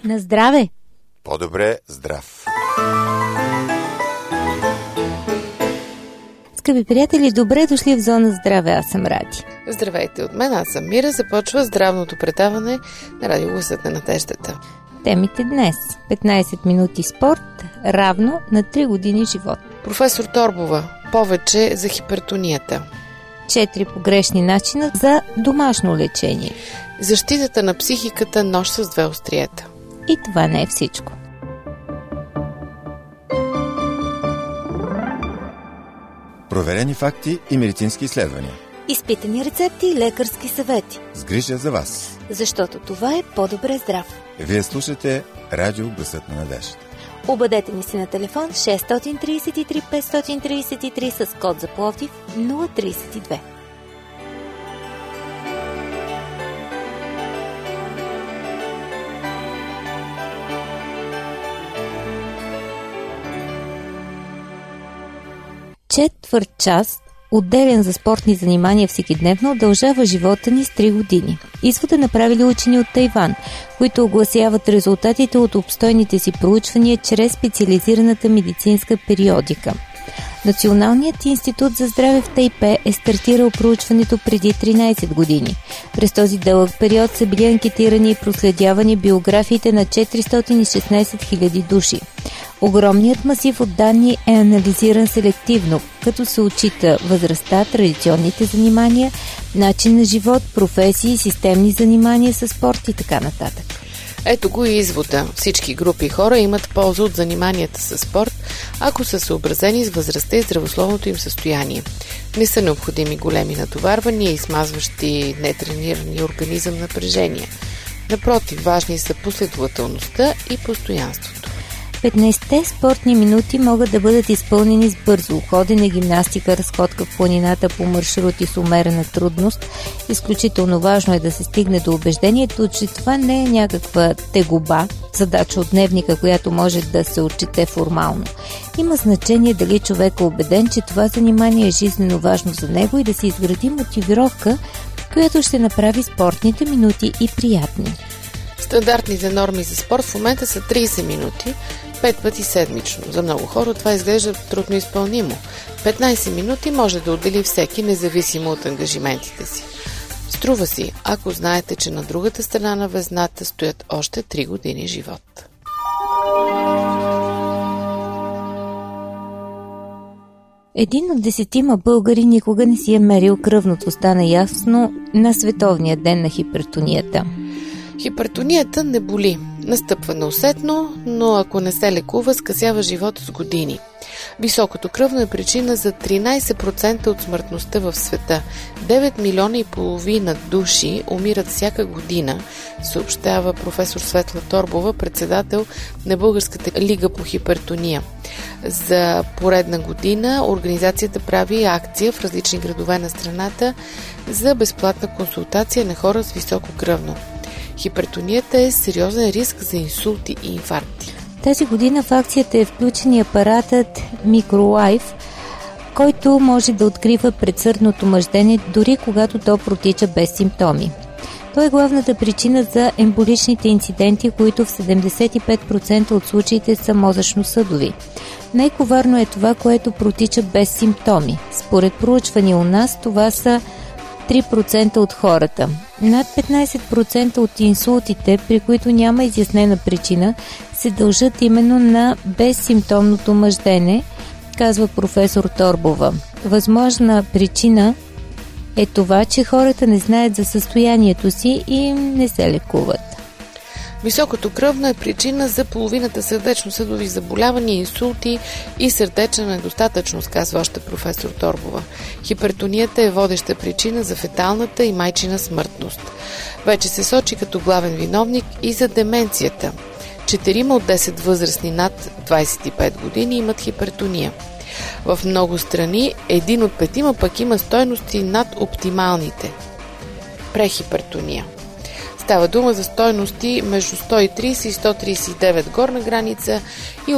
На здраве! По-добре здрав! Скъпи приятели, добре дошли в Зона Здраве, аз съм Ради. Здравейте от мен, аз съм Мира. Започва здравното предаване на Радио Гласът на надеждата. Темите днес: 15 минути спорт, равно на 3 години живот. Професор Торбова, повече за хипертонията. 4 погрешни начина за домашно лечение. Защитата на психиката, нож с 2 остриета. И това не е всичко. Проверени факти и медицински изследвания. Изпитани рецепти и лекарски съвети. С грижа за вас. Защото това е по-добре здрав. Вие слушате Радио Гласът на надеждата. Обадете ни се на телефон 633 533 с код за Пловдив 032. Четвърт час, отделен за спортни занимания всекидневно, удължава живота ни с 3 години. Извода направили учени от Тайван, които огласяват резултатите от обстойните си проучвания чрез специализираната медицинска периодика. Националният институт за здраве в Тайпе е стартирал проучването преди 13 години. През този дълъг период са били анкетирани и проследявани биографиите на 416 000 души. Огромният масив от данни е анализиран селективно, като се отчита възрастта, традиционните занимания, начин на живот, професии, системни занимания със спорт и така нататък. Ето го и извода. Всички групи хора имат полза от заниманията със спорт, ако са съобразени с възрастта и здравословното им състояние. Не са необходими големи натоварвания и смазващи нетренирани организъм напрежения. Напротив, важни са последователността и постоянството. 15-те спортни минути могат да бъдат изпълнени с бързо ходене, гимнастика, разходка в планината по маршрути с умерена трудност. Изключително важно е да се стигне до убеждението, че това не е някаква тегоба, задача от дневника, която може да се отчете формално. Има значение дали човек е убеден, че това занимание е жизнено важно за него и да се изгради мотивировка, която ще направи спортните минути и приятни. Стандартните норми за спорт в момента са 30 минути, 5 пъти седмично. За много хора това изглежда трудно изпълнимо. 15 минути може да отдели всеки, независимо от ангажиментите си. Струва си, ако знаете, че на другата страна на везната стоят още 3 години живот. Един от 10 българи никога не си е мерил кръвното, стана ясно на Световния ден на хипертонията. Хипертонията не боли. Настъпва неусетно, но ако не се лекува, скъсява живота с години. Високото кръвно е причина за 13% от смъртността в света. 9 милиона и половина души умират всяка година, съобщава професор Светла Торбова, председател на Българската лига по хипертония. За поредна година организацията прави акция в различни градове на страната за безплатна консултация на хора с високо кръвно. Хипертонията е сериозен риск за инсулти и инфаркти. Тази година в акцията е включен и апаратът MicroLife, който може да открива предсърдното мъждене, дори когато то протича без симптоми. Той е главната причина за емболичните инциденти, които в 75% от случаите са мозъчно-съдови. Най-коварно е това, което протича без симптоми. Според проучвания у нас това са 3% от хората. Над 15% от инсултите, при които няма изяснена причина, се дължат именно на безсимптомното мъждене, казва професор Торбова. Възможна причина е това, че хората не знаят за състоянието си и не се лекуват. Високото кръвно е причина за половината сърдечно-съдови заболявания, инсулти и сърдечна недостатъчност, казва още професор Торбова. Хипертонията е водеща причина за феталната и майчина смъртност. Вече се сочи като главен виновник и за деменцията. 4 от 10 възрастни над 25 години имат хипертония. В много страни 1 от 5 пък има стойности над оптималните. Прехипертония. Става дума за стойности между 130 и 139 горна граница и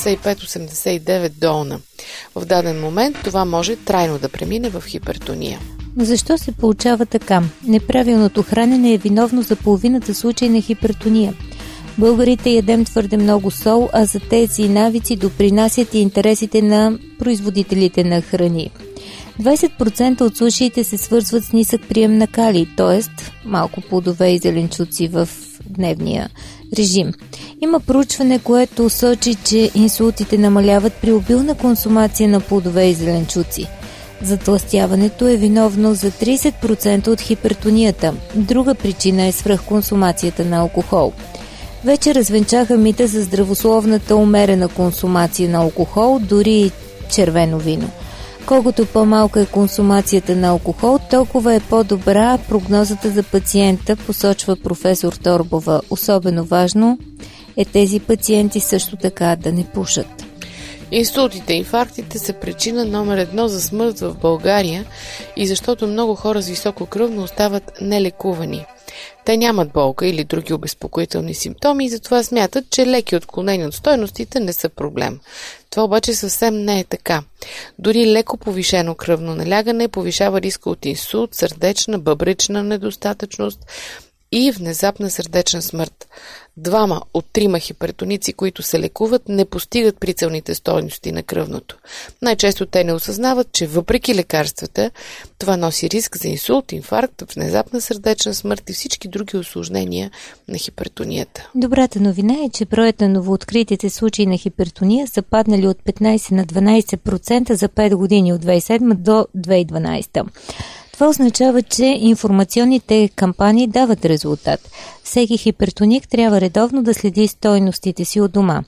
85-89 долна. В даден момент това може трайно да премине в хипертония. Защо се получава така? Неправилното хранене е виновно за половината случаи на хипертония. Българите ядем твърде много сол, а за тези навици допринасят и интересите на производителите на храни. 20% от случаите се свързват с нисък прием на калий, т.е. малко плодове и зеленчуци в дневния режим. Има проучване, което сочи, че инсултите намаляват при обилна консумация на плодове и зеленчуци. Затлъстяването е виновно за 30% от хипертонията. Друга причина е свръхконсумацията на алкохол. Вече развенчаха мита за здравословната умерена консумация на алкохол, дори и червено вино. Колкото по-малка е консумацията на алкохол, толкова е по-добра прогнозата за пациента, посочва професор Торбова. Особено важно е тези пациенти също така да не пушат. Инсултите и инфарктите са причина номер 1 за смърт в България и защото много хора с високо кръвно остават нелекувани. Те нямат болка или други обезпокоителни симптоми и затова смятат, че леки отклонения от стойностите не са проблем. Това обаче съвсем не е така. Дори леко повишено кръвно налягане повишава риска от инсулт, сърдечна, бъбречна недостатъчност и внезапна сърдечна смърт. 2 от 3 хипертоници, които се лекуват, не постигат прицелните стойности на кръвното. Най-често те не осъзнават, че въпреки лекарствата, това носи риск за инсулт, инфаркт, внезапна сърдечна смърт и всички други осложнения на хипертонията. Добрата новина е, че броят на новооткритите случаи на хипертония са паднали от 15 на 12% за 5 години от 2007 до 2012. Това означава, че информационните кампании дават резултат. Всеки хипертоник трябва редовно да следи стойностите си от дома.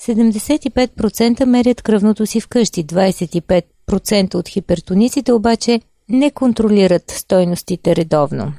75% мерят кръвното си вкъщи, 25% от хипертониците обаче не контролират стойностите редовно.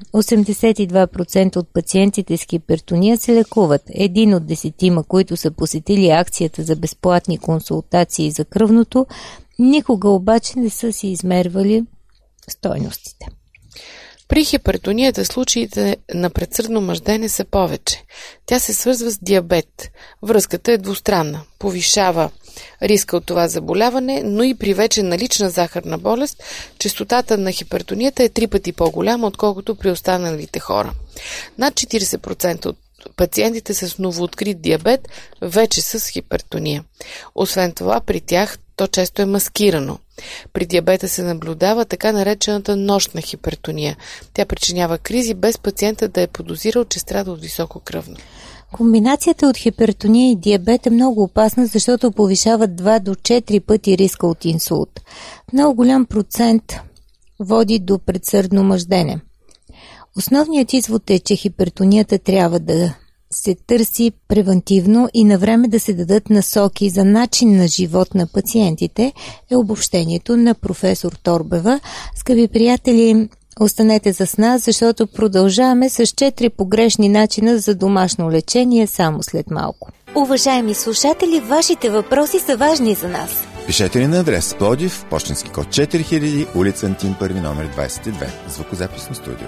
82% от пациентите с хипертония се лекуват. 1 от 10, които са посетили акцията за безплатни консултации за кръвното, никога обаче не са си измервали стойностите. При хипертонията случаите на предсърдно мъждене са повече. Тя се свързва с диабет. Връзката е двустранна. Повишава риска от това заболяване, но и при вече налична захарна болест, честотата на хипертонията е 3 пъти по-голяма, отколкото при останалите хора. Над 40% от пациентите с новооткрит диабет вече са с хипертония. Освен това, при тях то често е маскирано. При диабета се наблюдава така наречената нощна хипертония. Тя причинява кризи без пациента да е подозирал, че страда от високо кръвно. Комбинацията от хипертония и диабет е много опасна, защото повишава 2 до 4 пъти риска от инсулт. Много голям процент води до предсърдно мъждене. Основният извод е, че хипертонията трябва да се търси превентивно и на време да се дадат насоки за начин на живот на пациентите, е обобщението на професор Торбева. Скъпи приятели, останете с нас, защото продължаваме с 4 погрешни начина за домашно лечение само след малко. Уважаеми слушатели, вашите въпроси са важни за нас. Пишете ни на адрес Пловдив, пощенски код 4000, улица Антим I, номер 22, звукозаписно студио.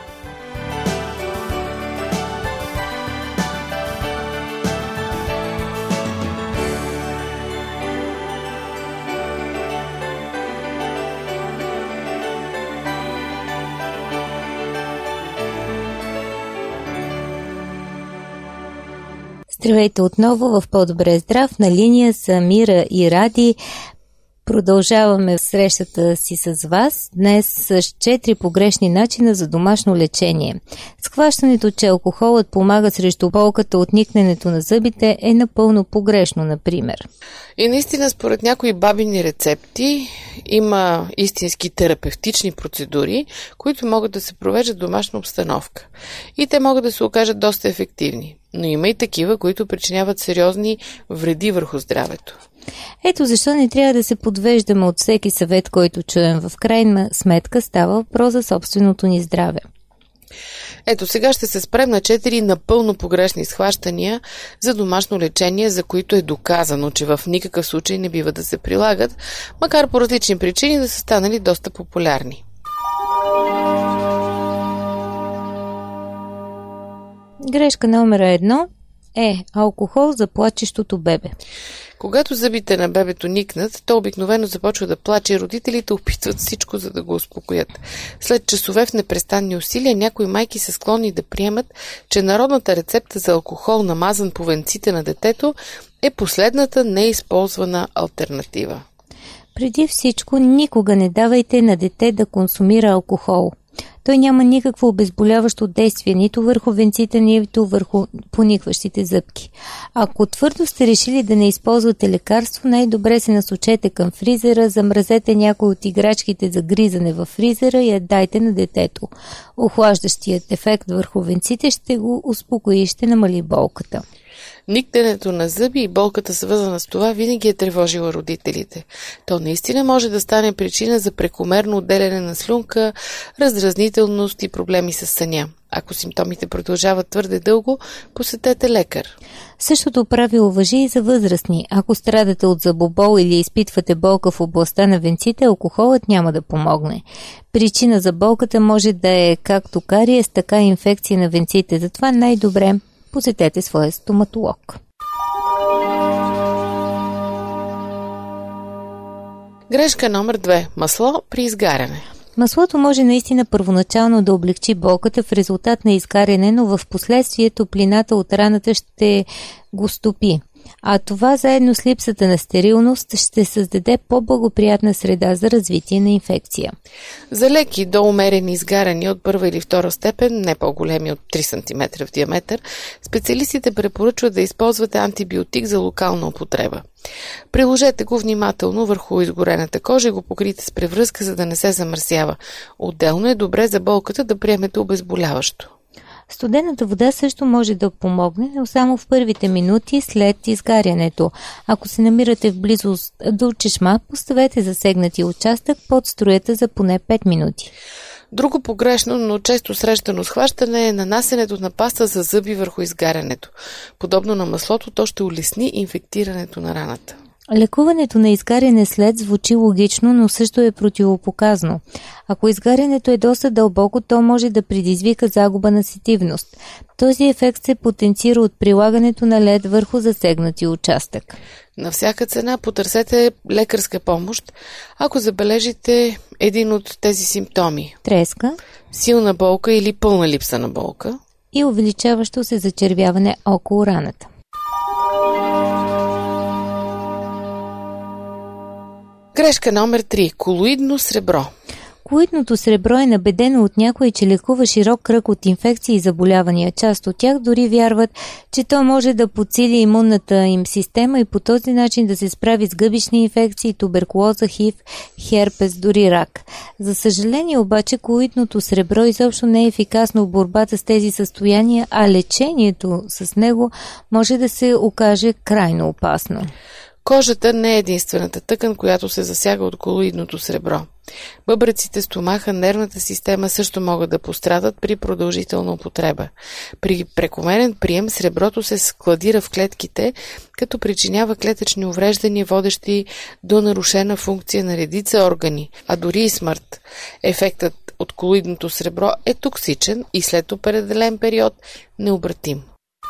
Здравейте отново в По-добре здрав. На линия са Мира и Ради. Продължаваме срещата си с вас днес с 4 погрешни начина за домашно лечение. Схващането, че алкохолът помага срещу болката от никненето на зъбите, е напълно погрешно, например. И наистина, според някои бабини рецепти, има истински терапевтични процедури, които могат да се провеждат в домашна обстановка. И те могат да се окажат доста ефективни. Но има и такива, които причиняват сериозни вреди върху здравето. Ето защо не трябва да се подвеждаме от всеки съвет, който чуем. В крайна сметка става въпрос за собственото ни здраве. Ето сега ще се спрем на 4 напълно погрешни схващания за домашно лечение, за които е доказано, че в никакъв случай не бива да се прилагат, макар по различни причини да са станали доста популярни. Грешка номер 1 е алкохол за плачещото бебе. Когато зъбите на бебето никнат, то обикновено започва да плаче и родителите опитват всичко, за да го успокоят. След часове в непрестанни усилия, някои майки са склонни да приемат, че народната рецепта за алкохол, намазан по венците на детето, е последната неизползвана алтернатива. Преди всичко, никога не давайте на дете да консумира алкохол. Той няма никакво обезболяващо действие нито върху венците, нито върху поникващите зъбки. Ако твърдо сте решили да не използвате лекарство, най-добре се насочете към фризера, замразете някои от играчките за гризане във фризера и я дайте на детето. Охлаждащият ефект върху венците ще го успокои и ще намали болката. Никненето на зъби и болката, свързана с това, винаги е тревожила родителите. То наистина може да стане причина за прекомерно отделяне на слюнка, раздразнителност и проблеми с съня. Ако симптомите продължават твърде дълго, посетете лекар. Същото правило важи и за възрастни. Ако страдате от зъбобол или изпитвате болка в областта на венците, алкохолът няма да помогне. Причина за болката може да е както кариес, така и инфекция на венците. Затова най-добре посетете своя стоматолог. Грешка номер 2. Масло при изгаряне. Маслото може наистина първоначално да облегчи болката в резултат на изгаряне, но в последствие топлината от раната ще го стопи. А това заедно с липсата на стерилност ще създаде по-благоприятна среда за развитие на инфекция. За леки до умерени изгаряния от първа или втора степен, не по-големи от 3 см в диаметър, специалистите препоръчват да използвате антибиотик за локална употреба. Приложете го внимателно върху изгорената кожа и го покрийте с превръзка, за да не се замърсява. Отделно е добре за болката да приемете обезболяващо. Студената вода също може да помогне, но само в първите минути след изгарянето. Ако се намирате в близост до чешма, поставете засегнатия участък под струята за поне 5 минути. Друго погрешно, но често срещано схващане е нанасенето на паста за зъби върху изгарянето. Подобно на маслото, то ще улесни инфектирането на раната. Лекуването на изгаряне след звучи логично, но също е противопоказно. Ако изгарянето е доста дълбоко, то може да предизвика загуба на сетивност. Този ефект се потенцира от прилагането на лед върху засегнати участък. На всяка цена потърсете лекарска помощ, ако забележите един от тези симптоми. Треска, силна болка или пълна липса на болка и увеличаващо се зачервяване около раната. Грешка номер 3. Колоидно сребро. Колоидното сребро е набедено от някои, че лекува широк кръг от инфекции и заболявания. Част от тях дори вярват, че то може да подсили имунната им система и по този начин да се справи с гъбични инфекции, туберкулоза, ХИВ, херпес, дори рак. За съжаление обаче, колоидното сребро изобщо не е ефикасно в борбата с тези състояния, а лечението с него може да се окаже крайно опасно. Кожата не е единствената тъкан, която се засяга от колоидното сребро. Бъбреците, стомаха, нервната система също могат да пострадат при продължителна употреба. При прекомерен прием среброто се складира в клетките, като причинява клетъчни увреждания, водещи до нарушена функция на редица органи, а дори и смърт. Ефектът от колоидното сребро е токсичен и след определен период необратим.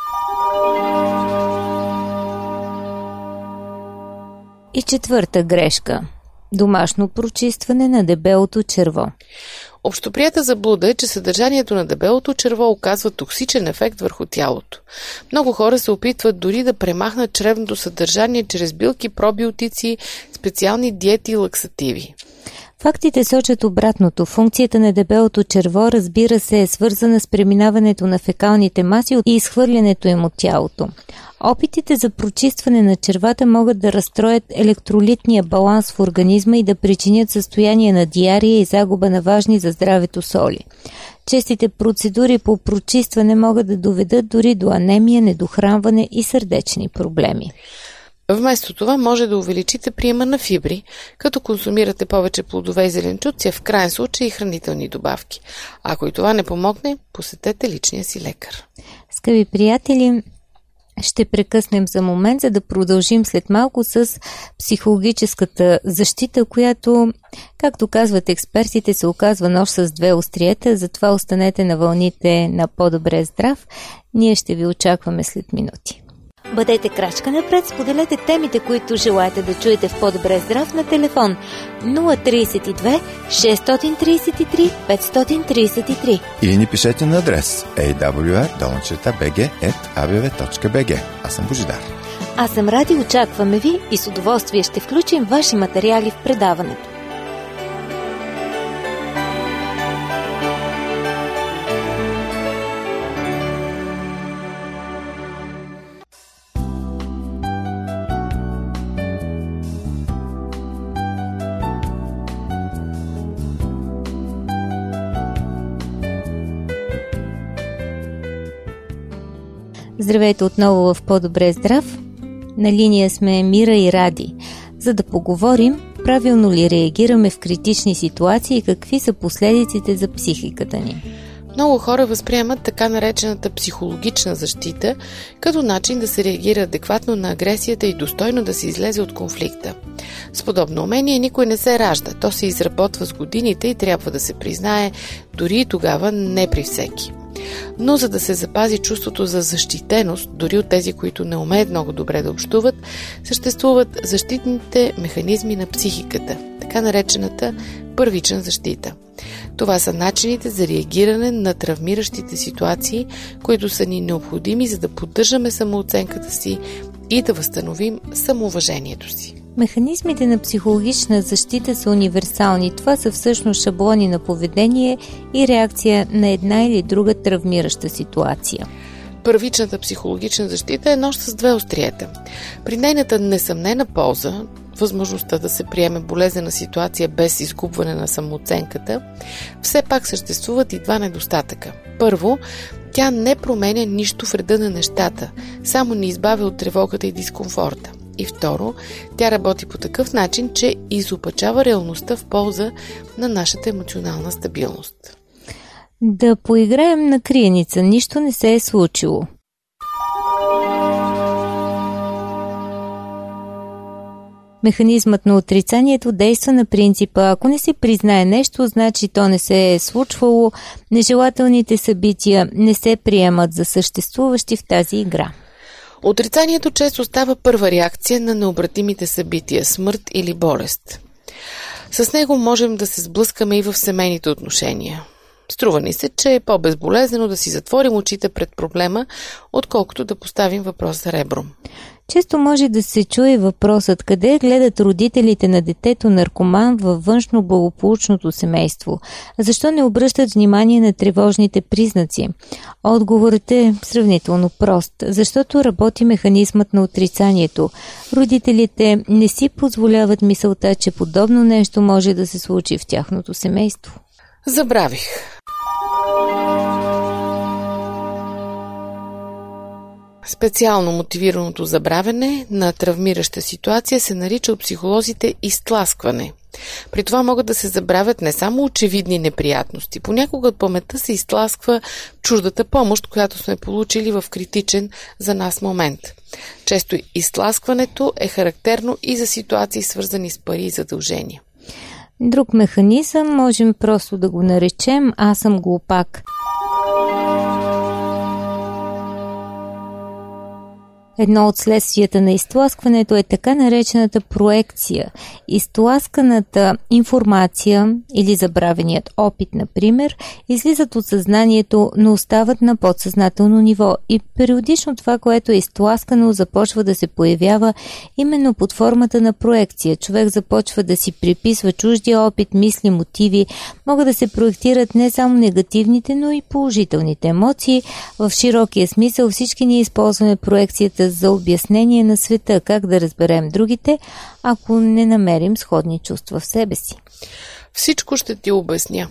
И четвърта грешка – домашно прочистване на дебелото черво. Общоприята заблуда е, че съдържанието на дебелото черво оказва токсичен ефект върху тялото. Много хора се опитват дори да премахнат чревното съдържание чрез билки, пробиотици, специални диети и лаксативи. Фактите сочат обратното. Функцията на дебелото черво, разбира се, е свързана с преминаването на фекалните маси и изхвърлянето им от тялото. Опитите за прочистване на червата могат да разстроят електролитния баланс в организма и да причинят състояние на диария и загуба на важни за здравето соли. Честите процедури по прочистване могат да доведат дори до анемия, недохранване и сърдечни проблеми. Вместо това може да увеличите приема на фибри, като консумирате повече плодове и зеленчуци, а в крайен случай и хранителни добавки. Ако и това не помогне, посетете личния си лекар. Скъпи приятели, ще прекъснем за момент, за да продължим след малко с психологическата защита, която, както казват експертите, се оказва нож с две остриета. Затова останете на вълните на По-добре здрав. Ние ще ви очакваме след минути. Бъдете крачка напред, споделете темите, които желаете да чуете в По-добре здрав на телефон 032 633 533. Или ни пишете на адрес awr@abv.bg. Аз съм Божидар. Аз съм Ради, очакваме ви и с удоволствие ще включим ваши материали в предаването. Здравейте отново в По-добре здрав. На линия сме Мира и Ради, за да поговорим правилно ли реагираме в критични ситуации и какви са последиците за психиката ни. Много хора възприемат така наречената психологична защита като начин да се реагира адекватно на агресията и достойно да се излезе от конфликта. С подобно умение никой не се ражда, то се изработва с годините и трябва да се признае, дори и тогава не при всеки. Но за да се запази чувството за защитеност, дори от тези, които не умеят много добре да общуват, съществуват защитните механизми на психиката, така наречената първична защита. Това са начините за реагиране на травмиращите ситуации, които са ни необходими, за да поддържаме самооценката си и да възстановим самоуважението си. Механизмите на психологична защита са универсални. Това са всъщност шаблони на поведение и реакция на една или друга травмираща ситуация. Първичната психологична защита е нож с две остриета. При нейната несъмнена полза, възможността да се приеме болезнена ситуация без изгубване на самооценката, все пак съществуват и два недостатъка. Първо, тя не променя нищо в реда на нещата, само ни избавя от тревогата и дискомфорта. И второ, тя работи по такъв начин, че изопачава реалността в полза на нашата емоционална стабилност. Да поиграем на криеница. Нищо не се е случило. Механизмът на отрицанието действа на принципа: ако не се признае нещо, значи то не се е случвало, нежелателните събития не се приемат за съществуващи в тази игра. Отрицанието често става първа реакция на необратимите събития – смърт или болест. С него можем да се сблъскаме и в семейните отношения. Струва ни се, че е по-безболезнено да си затворим очите пред проблема, отколкото да поставим въпроса ребром. Често може да се чуе въпросът: къде гледат родителите на детето наркоман във външно благополучното семейство? Защо не обръщат внимание на тревожните признаци? Отговорът е сравнително прост. Защото работи механизмът на отрицанието. Родителите не си позволяват мисълта, че подобно нещо може да се случи в тяхното семейство. Забравих. Специално мотивираното забравяне на травмираща ситуация се нарича от психолозите изтласкване. При това могат да се забравят не само очевидни неприятности. Понякога от паметта се изтласква чуждата помощ, която сме получили в критичен за нас момент. Често изтласкването е характерно и за ситуации, свързани с пари и задължения. Друг механизъм можем просто да го наречем «аз съм глупак». Едно от следствията на изтласкването е така наречената проекция. Изтласканата информация или забравеният опит, например, излизат от съзнанието, но остават на подсъзнателно ниво и периодично това, което е изтласкано, започва да се появява именно под формата на проекция. Човек започва да си приписва чуждия опит, мисли, мотиви. Могат да се проектират не само негативните, но и положителните емоции. В широкия смисъл всички ние използваме проекцията за обяснение на света, как да разберем другите, ако не намерим сходни чувства в себе си. Всичко ще ти обясня.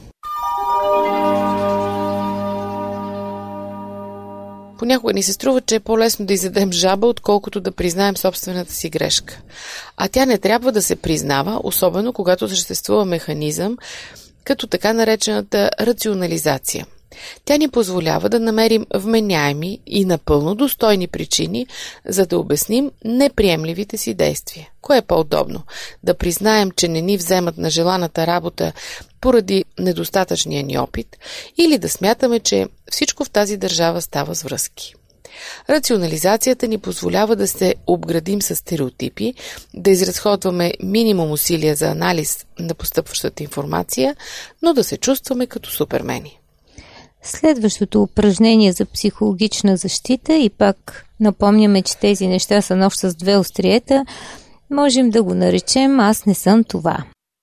Понякога ни се струва, че е по-лесно да изядем жаба, отколкото да признаем собствената си грешка. А тя не трябва да се признава, особено когато съществува механизъм, като така наречената рационализация. Тя ни позволява да намерим вменяеми и напълно достойни причини, за да обясним неприемливите си действия. Кое е по-удобно? Да признаем, че не ни вземат на желаната работа поради недостатъчния ни опит, или да смятаме, че всичко в тази държава става с връзки? Рационализацията ни позволява да се обградим с стереотипи, да изразходваме минимум усилия за анализ на постъпващата информация, но да се чувстваме като супермени. Следващото упражнение за психологична защита, и пак напомняме, че тези неща са нож с две остриета, можем да го наречем "Аз не съм това".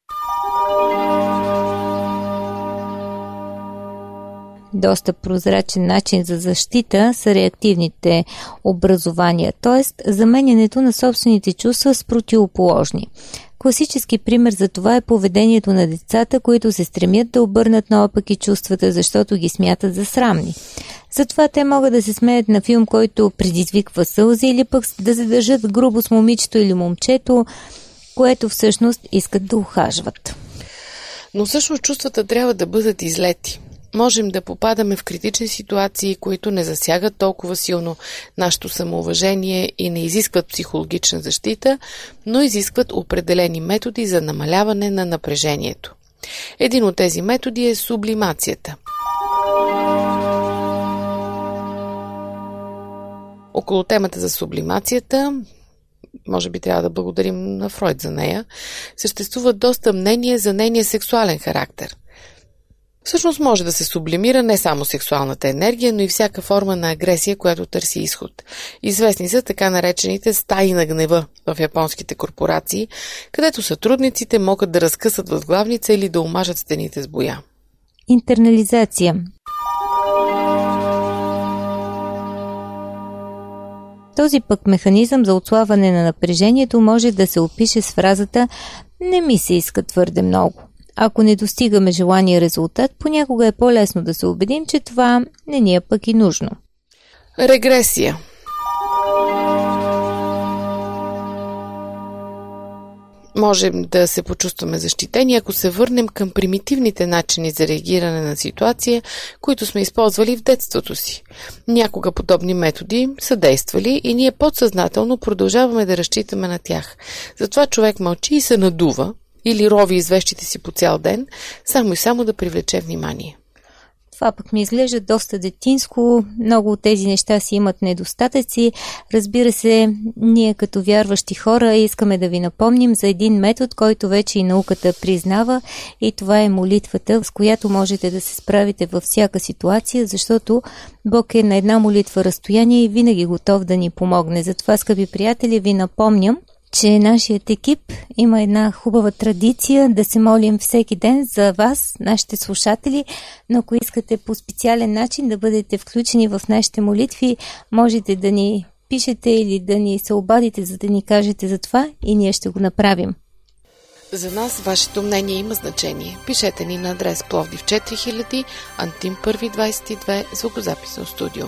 Доста прозрачен начин за защита са реактивните образования, т.е. заменянето на собствените чувства с противоположни. Класически пример за това е поведението на децата, които се стремят да обърнат наопаки чувствата, защото ги смятат за срамни. Затова те могат да се смеят на филм, който предизвиква сълзи, или пък да задържат грубо с момичето или момчето, което всъщност искат да ухажват. Но всъщност чувствата трябва да бъдат излети. Можем да попадаме в критични ситуации, които не засягат толкова силно нашето самоуважение и не изискват психологична защита, но изискват определени методи за намаляване на напрежението. Един от тези методи е сублимацията. Около темата за сублимацията, може би трябва да благодарим на Фройд за нея, съществуват доста мнения за нейния сексуален характер. Всъщност може да се сублимира не само сексуалната енергия, но и всяка форма на агресия, която търси изход. Известни са така наречените стаи на гнева в японските корпорации, където сътрудниците могат да разкъсат възглавница или да омажат стените с боя. Интернализация. Този пък механизъм за отслабване на напрежението може да се опише с фразата "не ми се иска твърде много". Ако не достигаме желания резултат, понякога е по-лесно да се убедим, че това не ни е пък и нужно. Регресия. Можем да се почувстваме защитени, ако се върнем към примитивните начини за реагиране на ситуация, които сме използвали в детството си. Някога подобни методи са действали и ние подсъзнателно продължаваме да разчитаме на тях. Затова човек мълчи и се надува, или рови из вещите си по цял ден, само и само да привлече внимание. Това пък ми изглежда доста детинско. Много от тези неща си имат недостатъци. Разбира се, ние като вярващи хора искаме да ви напомним за един метод, който вече и науката признава, и това е молитвата, с която можете да се справите във всяка ситуация, защото Бог е на една молитва разстояние и винаги готов да ни помогне. Затова, скъпи приятели, ви напомням, че нашият екип има една хубава традиция да се молим всеки ден за вас, нашите слушатели, но ако искате по специален начин да бъдете включени в нашите молитви, можете да ни пишете или да ни се обадите, за да ни кажете за това, и ние ще го направим. За нас вашето мнение има значение. Пишете ни на адрес Пловдив 4000, Антим 1 22, звукозаписно студио.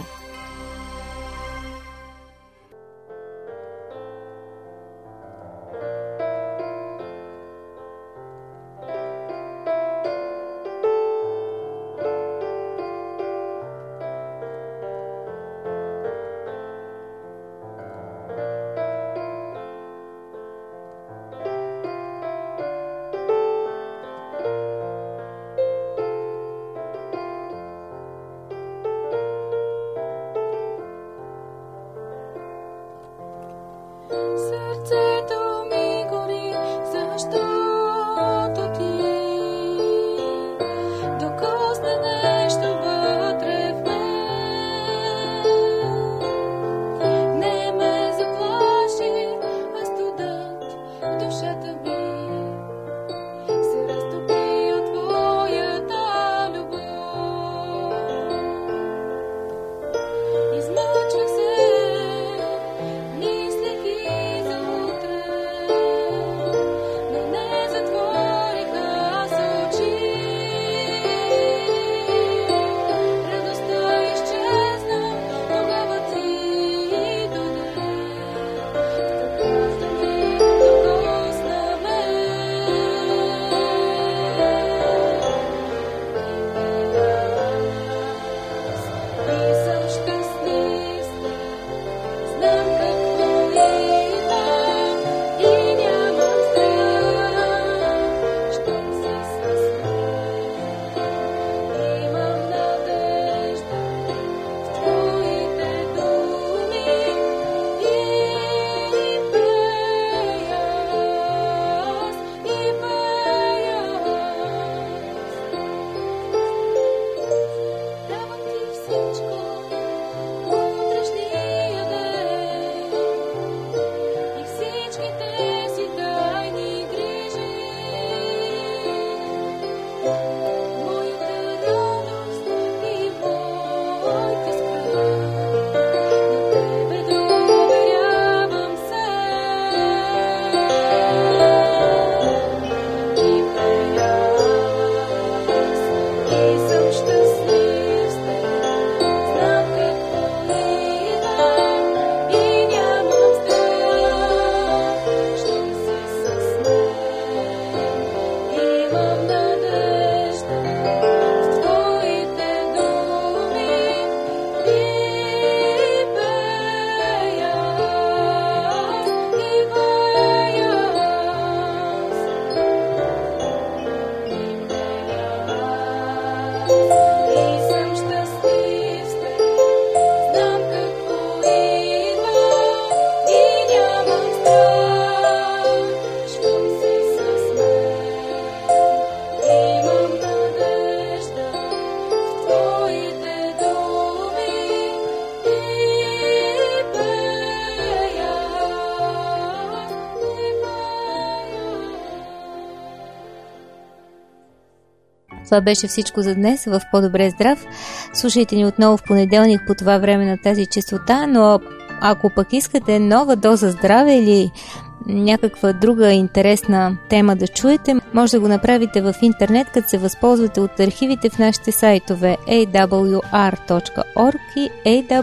Това беше всичко за днес в По-добре здрав. Слушайте ни отново в понеделник по това време на тази честота, но ако пък искате нова доза здраве или някаква друга интересна тема да чуете, може да го направите в интернет, като се възползвате от архивите в нашите сайтове awr.org и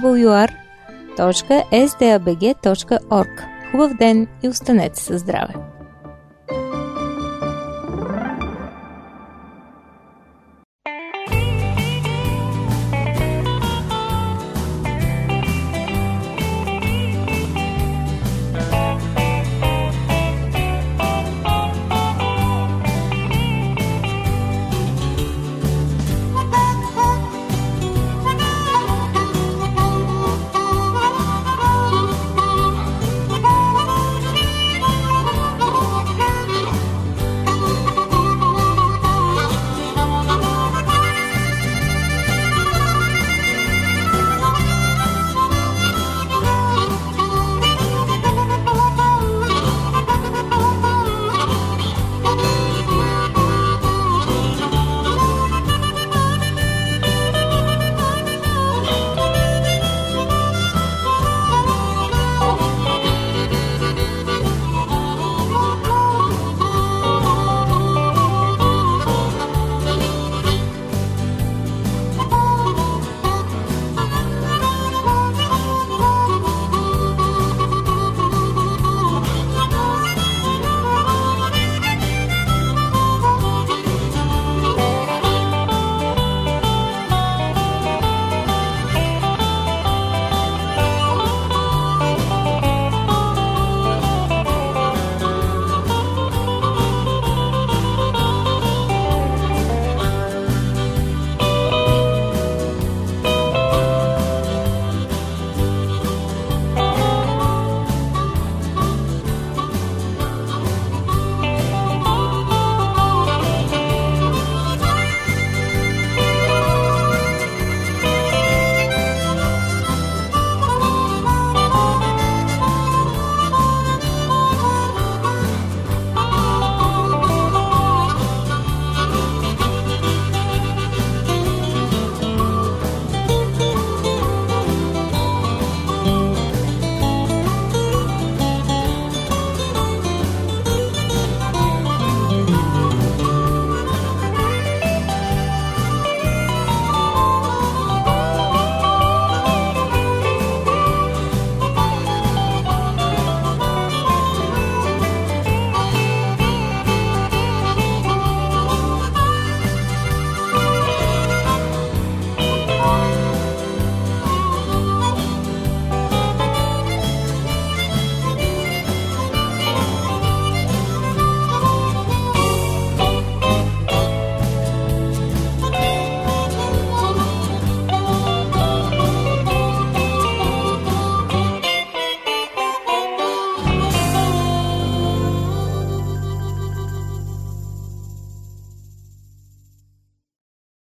awr.sdabg.org. Хубав ден и останете със здраве!